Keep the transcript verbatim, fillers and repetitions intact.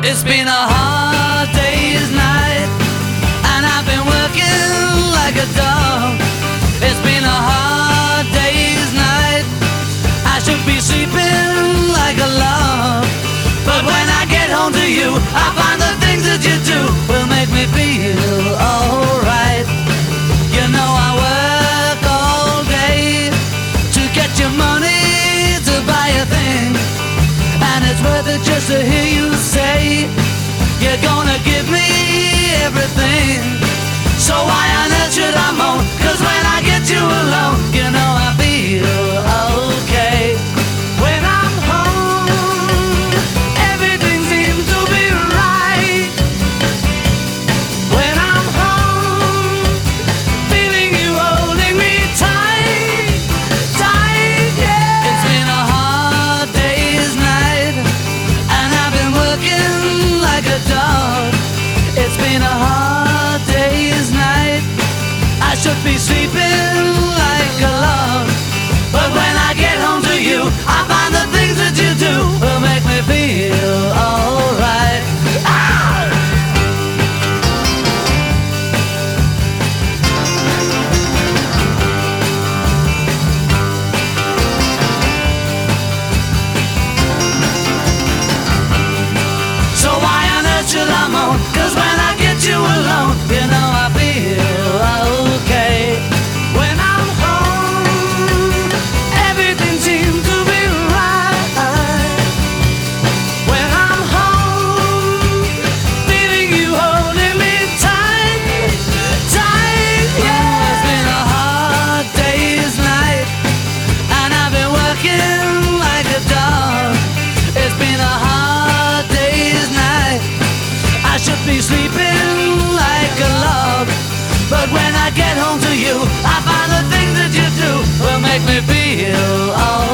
It's been a hard day's night, and I've been working like a dog. It's been a hard day's night, I should be sleeping like a log. But when I get home to you, I find the things that you do will make me feel alright. You know I work all day to get your money to buy a thing, and it's worth it just to hear you say you're gonna give me everything. So why on earth should I moan? Cause when I get you alone, you know I feel okay. When I'm home, everything seems to be right. When I'm home, feeling you holding me tight, tight, yeah. It's been a hard day's night, and I've been working like a dog. It's been a hard day's night, I should be sleeping like a log. But when I get home to you, I find the things that you do will make me feel alright. Ah! So why on earth should I moan? Cause when I get you alone, you know I feel okay. When I'm home, everything seems to be right. When I'm home, feeling you holding me tight, tight, yeah. It's been a hard day's night, and I've been working like a dog. It's been a hard day's night, I should be sleeping like a log. But when I get home to you, I find the things that you do will make me feel alright.